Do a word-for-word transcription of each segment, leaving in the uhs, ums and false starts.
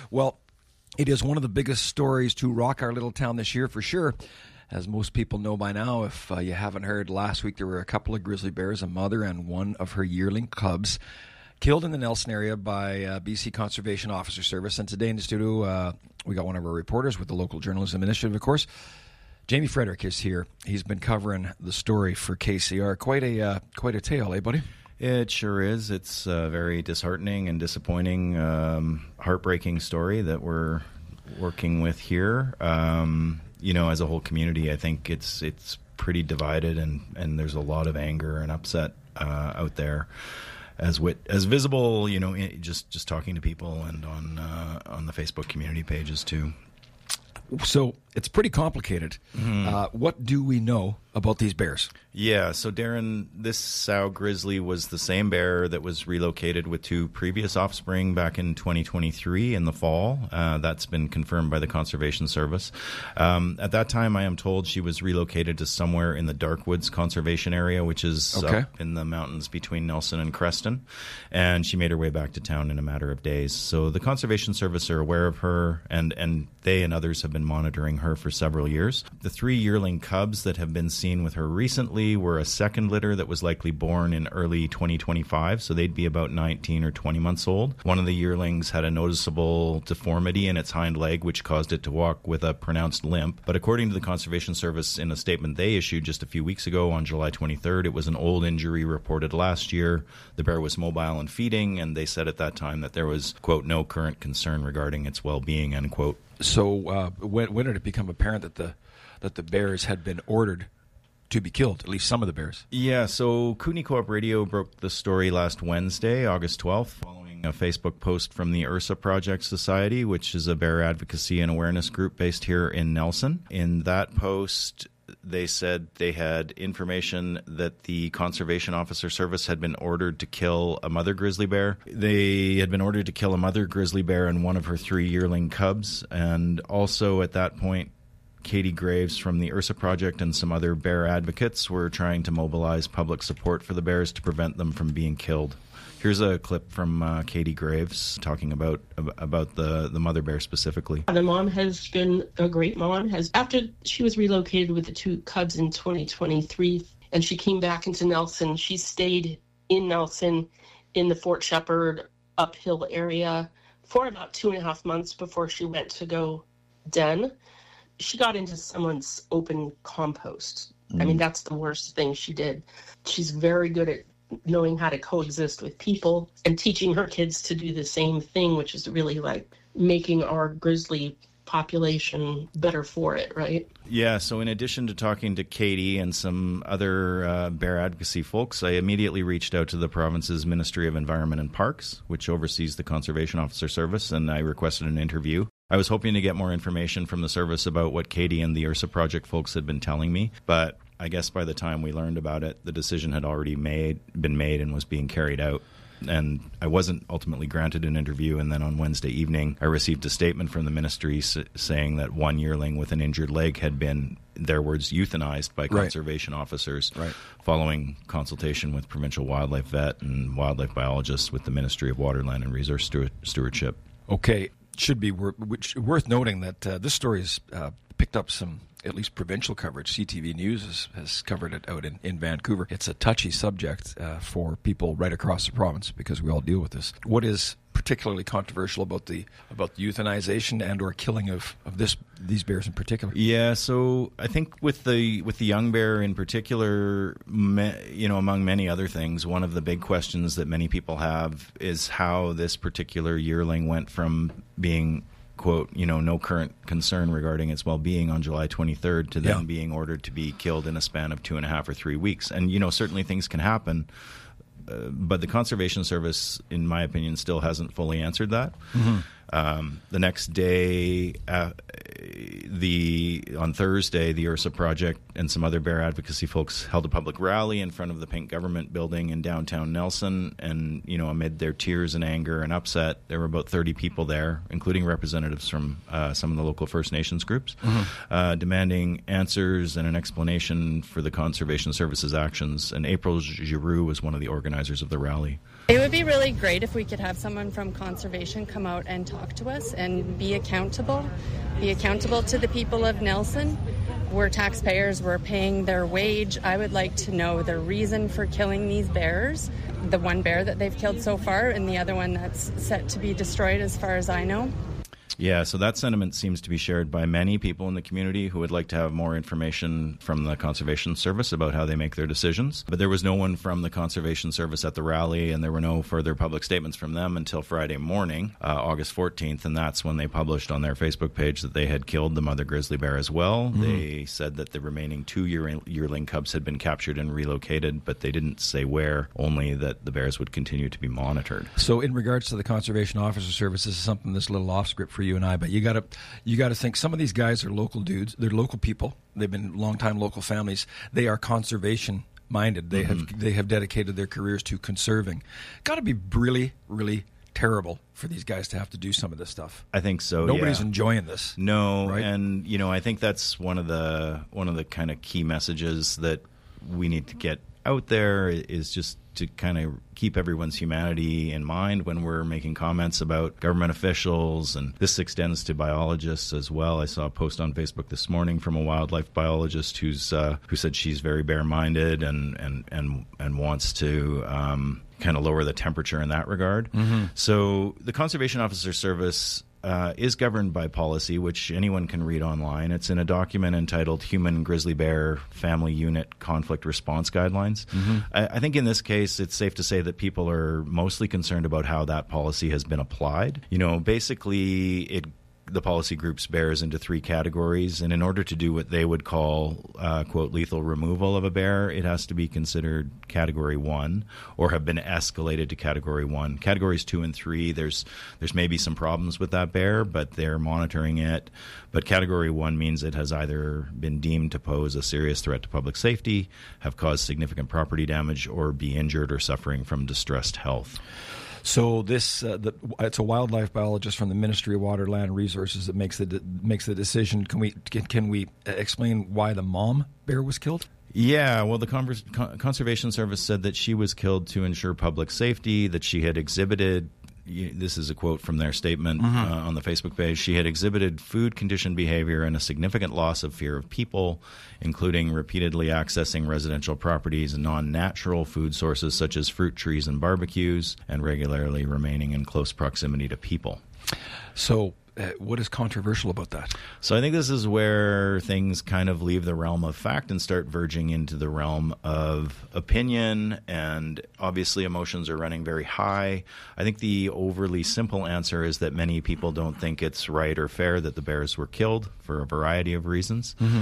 Well, it is one of the biggest stories to rock our little town this year for sure. As most people know by now, if uh, you haven't heard, last week there were a couple of grizzly bears, a mother and one of her yearling cubs, killed in the Nelson area by uh, B C Conservation Officer Service. And today in the studio, uh, we got one of our reporters with the Local Journalism Initiative, of course. Jamie Frederick is here. He's been covering the story for K C R. Quite a uh, quite a tale, eh, buddy? It sure is. It's a very disheartening and disappointing, um, heartbreaking story that we're working with here. Um, you know, as a whole community, I think it's it's pretty divided, and, and there's a lot of anger and upset uh, out there. As wit- as visible, you know, just just talking to people and on uh, on the Facebook community pages too. So it's pretty complicated. Mm-hmm. Uh, what do we know about these bears? Yeah, so Darren, this sow grizzly was the same bear that was relocated with two previous offspring back in twenty twenty-three in the fall. Uh, that's been confirmed by the Conservation Service. Um, at that time, I am told she was relocated to somewhere in the Darkwoods Conservation Area, which is okay. up in the mountains between Nelson and Creston. And she made her way back to town in a matter of days. So the Conservation Service are aware of her, and, and they and others have been monitoring her for several years. The three yearling cubs that have been seen with her recently were a second litter that was likely born in early twenty twenty-five, so they'd be about nineteen or twenty months old. One of the yearlings had a noticeable deformity in its hind leg, which caused it to walk with a pronounced limp. But according to the Conservation Service, in a statement they issued just a few weeks ago on July twenty-third, it was an old injury reported last year. The bear was mobile and feeding, and they said at that time that there was, quote, no current concern regarding its well-being, end quote. So uh, when, when did it become apparent that the that the bears had been ordered to be killed, at least some of the bears? Yeah, so Kootenay Co-op Radio broke the story last Wednesday, August twelfth, following a Facebook post from the Ursa Project Society, which is a bear advocacy and awareness group based here in Nelson. In that post, they said they had information that the Conservation Officer Service had been ordered to kill a mother grizzly bear. They had been ordered to kill a mother grizzly bear and one of her three yearling cubs. And also at that point, Katie Graves from the Ursa Project and some other bear advocates were trying to mobilize public support for the bears to prevent them from being killed. Here's a clip from uh, Katie Graves talking about about the, the mother bear specifically. The mom has been a great mom. Has after she was relocated with the two cubs in twenty twenty-three, and she came back into Nelson, she stayed in Nelson in the Fort Shepherd uphill area for about two and a half months before she went to go den. She got into someone's open compost. Mm. I mean, that's the worst thing she did. She's very good at knowing how to coexist with people and teaching her kids to do the same thing, which is really like making our grizzly population better for it, right? Yeah, so in addition to talking to Katie and some other uh, bear advocacy folks, I immediately reached out to the province's Ministry of Environment and Parks, which oversees the Conservation Officer Service, and I requested an interview. I was hoping to get more information from the service about what Katie and the Ursa Project folks had been telling me, but I guess by the time we learned about it, the decision had already made been made and was being carried out. And I wasn't ultimately granted an interview, and then on Wednesday evening, I received a statement from the ministry s- saying that one yearling with an injured leg had been, their words, euthanized by conservation right. officers right. following consultation with provincial wildlife vet and wildlife biologists with the Ministry of Waterland and Resource Stew- Stewardship. Okay. Should be wor- which, worth noting that uh, this story has uh, picked up some, at least provincial coverage. C T V News has, has covered it out in, in Vancouver. It's a touchy subject uh, for people right across the province because we all deal with this. What is particularly controversial about the about the euthanization and or killing of, of this these bears in particular? Yeah, so I think with the with the young bear in particular, me, you know, among many other things, one of the big questions that many people have is how this particular yearling went from being, quote, you know, no current concern regarding its well-being on July twenty-third to then yeah. being ordered to be killed in a span of two and a half or three weeks. And, you know, certainly things can happen. Uh, but the Conservation Service, in my opinion, still hasn't fully answered that. Mm-hmm. Um, the next day, uh, the on Thursday, the Ursa Project and some other bear advocacy folks held a public rally in front of the Pink Government Building in downtown Nelson. And, you know, amid their tears and anger and upset, there were about thirty people there, including representatives from uh, some of the local First Nations groups, mm-hmm. uh, demanding answers and an explanation for the Conservation Service's actions. And April Giroux was one of the organizers of the rally. It would be really great if we could have someone from conservation come out and talk to us and be accountable, be accountable to the people of Nelson. We're taxpayers, we're paying their wage. I would like to know the reason for killing these bears, the one bear that they've killed so far and the other one that's set to be destroyed as far as I know. Yeah, so that sentiment seems to be shared by many people in the community who would like to have more information from the Conservation Service about how they make their decisions. But there was no one from the Conservation Service at the rally, and there were no further public statements from them until Friday morning, uh, August fourteenth, and that's when they published on their Facebook page that they had killed the mother grizzly bear as well. Mm-hmm. They said that the remaining two year- yearling cubs had been captured and relocated, but they didn't say where, only that the bears would continue to be monitored. So in regards to the Conservation Officer Service, this is something that's a little off script for you and I, but you got to you got to think some of these guys are local dudes. They're local people. They've been long-time local families. They are conservation minded. They mm-hmm. have they have dedicated their careers to conserving. Got to be really, really terrible for these guys to have to do some of this stuff. I think so. Nobody's yeah. enjoying this. No, right? And you know, I think that's one of the one of the kind of key messages that we need to get out there is just to kind of keep everyone's humanity in mind when we're making comments about government officials, and this extends to biologists as well. I saw a post on Facebook this morning from a wildlife biologist who's uh, who said she's very bear-minded and and and and wants to um, kind of lower the temperature in that regard. Mm-hmm. So the Conservation Officer Service Uh, is governed by policy, which anyone can read online. It's in a document entitled Human Grizzly Bear Family Unit Conflict Response Guidelines. Mm-hmm. I, I think in this case, it's safe to say that people are mostly concerned about how that policy has been applied. You know, basically, it the policy groups bears into three categories, and in order to do what they would call, uh, quote, lethal removal of a bear, it has to be considered category one or have been escalated to category one. Categories two and three, there's there's maybe some problems with that bear, but they're monitoring it. But category one means it has either been deemed to pose a serious threat to public safety, have caused significant property damage, or be injured or suffering from distressed health. So this, uh, the, it's a wildlife biologist from the Ministry of Water, Land, Resources that makes the de- makes the decision. Can we can, can we explain why the mom bear was killed? Yeah, well, the Convers- Con- Conservation Service said that she was killed to ensure public safety, that she had exhibited. This is a quote from their statement mm-hmm. uh, on the Facebook page. She had exhibited food conditioned behavior and a significant loss of fear of people, including repeatedly accessing residential properties and non-natural food sources such as fruit trees and barbecues, and regularly remaining in close proximity to people. So uh, what is controversial about that? So I think this is where things kind of leave the realm of fact and start verging into the realm of opinion, and obviously emotions are running very high. I think the overly simple answer is that many people don't think it's right or fair that the bears were killed for a variety of reasons. Mm-hmm.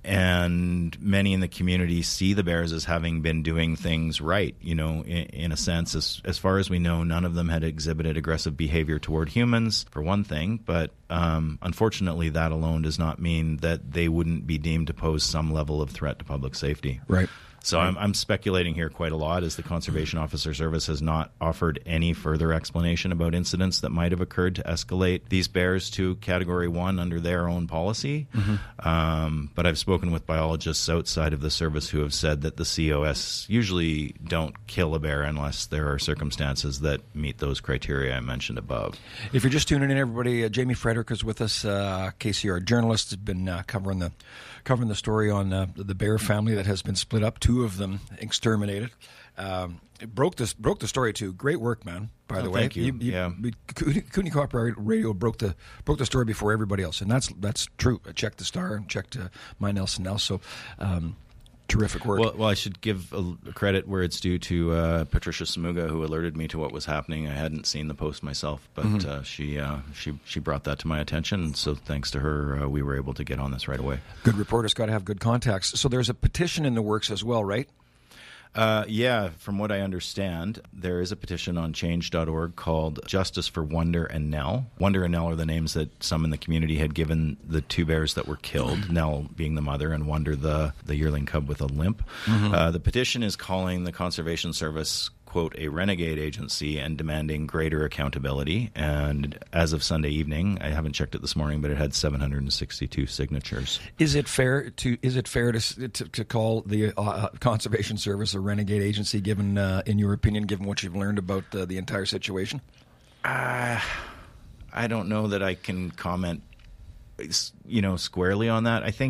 And many in the community see the bears as having been doing things right, you know, in, in a sense. As, as far as we know, none of them had exhibited aggressive behavior toward humans, for one thing. But um, unfortunately, that alone does not mean that they wouldn't be deemed to pose some level of threat to public safety. Right. So I'm, I'm speculating here quite a lot, as the Conservation Officer Service has not offered any further explanation about incidents that might have occurred to escalate these bears to Category one under their own policy. Mm-hmm. Um, but I've spoken with biologists outside of the service who have said that the C O S usually don't kill a bear unless there are circumstances that meet those criteria I mentioned above. If you're just tuning in, everybody, uh, Jamie Frederick is with us, uh, K C R journalist, has been uh, covering the covering the story on uh, the bear family that has been split up. Two of them exterminated. Um, it broke this broke the story too. Great work, man. By oh, the way, thank you. you, you yeah, Kootenai Co-op Radio broke the broke the story before everybody else, and that's that's true. I checked the Star and checked uh, My Nelson Now. So. Um, Terrific work. Well, well, I should give a credit where it's due to uh, Patricia Samuga, who alerted me to what was happening. I hadn't seen the post myself, but mm-hmm. uh, she uh, she she brought that to my attention. So thanks to her, uh, we were able to get on this right away. Good reporters got to have good contacts. So there's a petition in the works as well, right? Uh, yeah, from what I understand, there is a petition on change dot org called Justice for Wonder and Nell. Wonder and Nell are the names that some in the community had given the two bears that were killed, Nell being the mother and Wonder the, the yearling cub with a limp. Mm-hmm. Uh, the petition is calling the Conservation Service, quote, quote, a renegade agency and demanding greater accountability. And as of Sunday evening, I haven't checked it this morning, but it had seven hundred sixty-two signatures. Is it fair to is it fair to to, to call the uh, Conservation Service a renegade agency, given, uh, in your opinion, given what you've learned about uh, the entire situation? Uh, I don't know that I can comment, you know, squarely on that. I think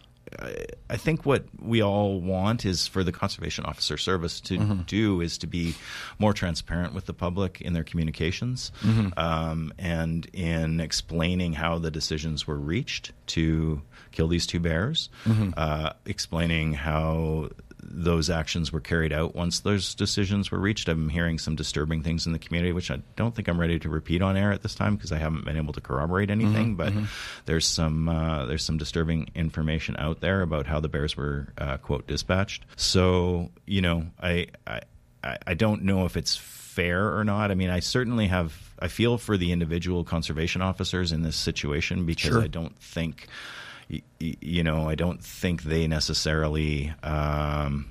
I think what we all want is for the Conservation Officer Service to mm-hmm. do is to be more transparent with the public in their communications mm-hmm. um, and in explaining how the decisions were reached to kill these two bears, mm-hmm. uh, explaining how those actions were carried out once those decisions were reached. I'm hearing some disturbing things in the community, which I don't think I'm ready to repeat on air at this time because I haven't been able to corroborate anything. Mm-hmm, but mm-hmm. there's some uh, there's some disturbing information out there about how the bears were uh, quote dispatched. So you know, I, I I don't know if it's fair or not. I mean, I certainly have. I feel for the individual conservation officers in this situation because sure. I don't think. You know, I don't think they necessarily, um,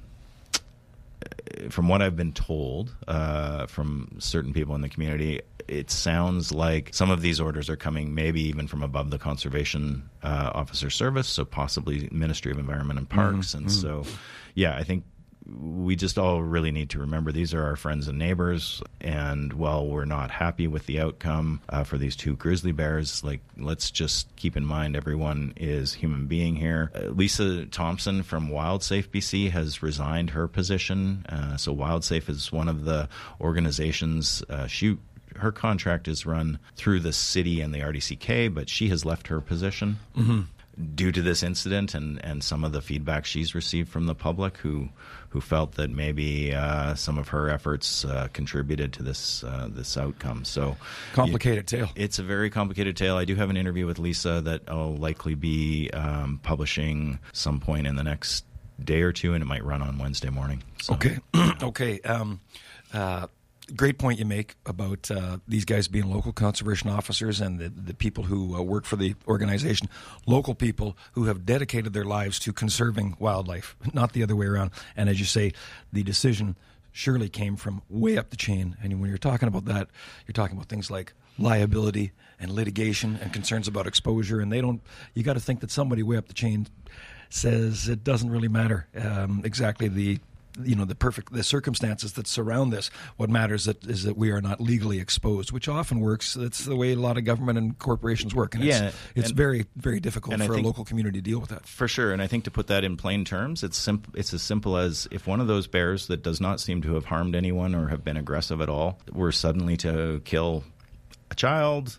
from what I've been told uh, from certain people in the community, it sounds like some of these orders are coming maybe even from above the Conservation uh, Officer Service, so possibly Ministry of Environment and Parks. Mm-hmm. And so, yeah, I think we just all really need to remember these are our friends and neighbors, and while we're not happy with the outcome uh, for these two grizzly bears, like, let's just keep in mind everyone is human being here. Uh, Lisa Thompson from WildSafe B C has resigned her position. Uh, so WildSafe is one of the organizations. Uh, she her contract is run through the city and the R D C K, but she has left her position. Mm-hmm. Due to this incident and, and some of the feedback she's received from the public who who felt that maybe uh, some of her efforts uh, contributed to this uh, this outcome. So complicated you, tale. It's a very complicated tale. I do have an interview with Lisa that I'll likely be um, publishing some point in the next day or two, and it might run on Wednesday morning. So. Okay. okay. Um, uh, Great point you make about uh, these guys being local conservation officers and the, the people who uh, work for the organization, local people who have dedicated their lives to conserving wildlife, not the other way around. And as you say, the decision surely came from way up the chain. And when you're talking about that, you're talking about things like liability and litigation and concerns about exposure. And they don't, you got to think that somebody way up the chain says it doesn't really matter um, exactly the you know, the perfect, the circumstances that surround this. What matters that, is that we are not legally exposed, which often works. That's the way a lot of government and corporations work. And yeah, it's, it's and, very, very difficult for think, a local community to deal with that. For sure. And I think to put that in plain terms, it's simple. It's as simple as if one of those bears that does not seem to have harmed anyone or have been aggressive at all were suddenly to kill a child,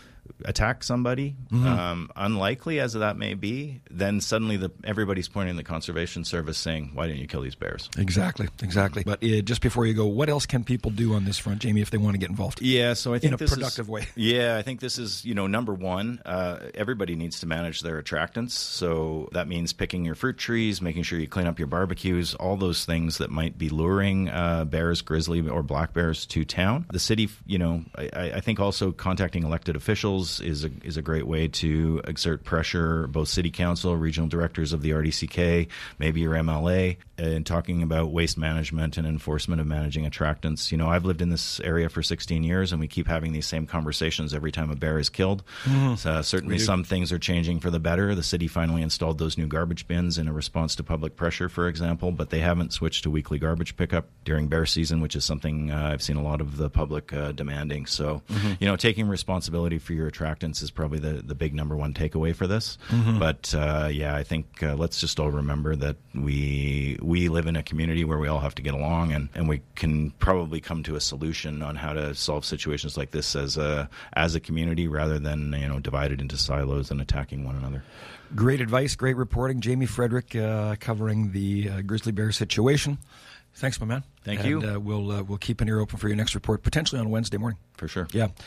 attack somebody, mm-hmm. um, unlikely as that may be, then suddenly the, everybody's pointing the Conservation Service saying, why didn't you kill these bears? Exactly, exactly. But uh, just before you go, what else can people do on this front, Jamie, if they want to get involved? Yeah, so I think in a this productive is, way. Yeah, I think this is, you know, number one, uh, everybody needs to manage their attractants. So that means picking your fruit trees, making sure you clean up your barbecues, all those things that might be luring uh, bears, grizzly or black bears to town. The city, you know, I, I think also contacting elected officials is a is a great way to exert pressure, both city council, regional directors of the R D C K, maybe your M L A, and talking about waste management and enforcement of managing attractants. You know, I've lived in this area for sixteen years, and we keep having these same conversations every time a bear is killed. Mm-hmm. So, uh, certainly some things are changing for the better. The city finally installed those new garbage bins in a response to public pressure, for example, but they haven't switched to weekly garbage pickup during bear season, which is something uh, I've seen a lot of the public uh, demanding. So, mm-hmm. you know, taking responsibility for your attractants is probably the, the big number one takeaway for this. Mm-hmm. But, uh, yeah, I think uh, let's just all remember that we we live in a community where we all have to get along, and, and we can probably come to a solution on how to solve situations like this as a, as a community rather than, you know, divided into silos and attacking one another. Great advice, great reporting. Jamie Frederick uh, covering the uh, grizzly bear situation. Thanks, my man. Thank and, you. Uh, we'll uh, we'll keep an ear open for your next report, potentially on Wednesday morning. For sure. Yeah.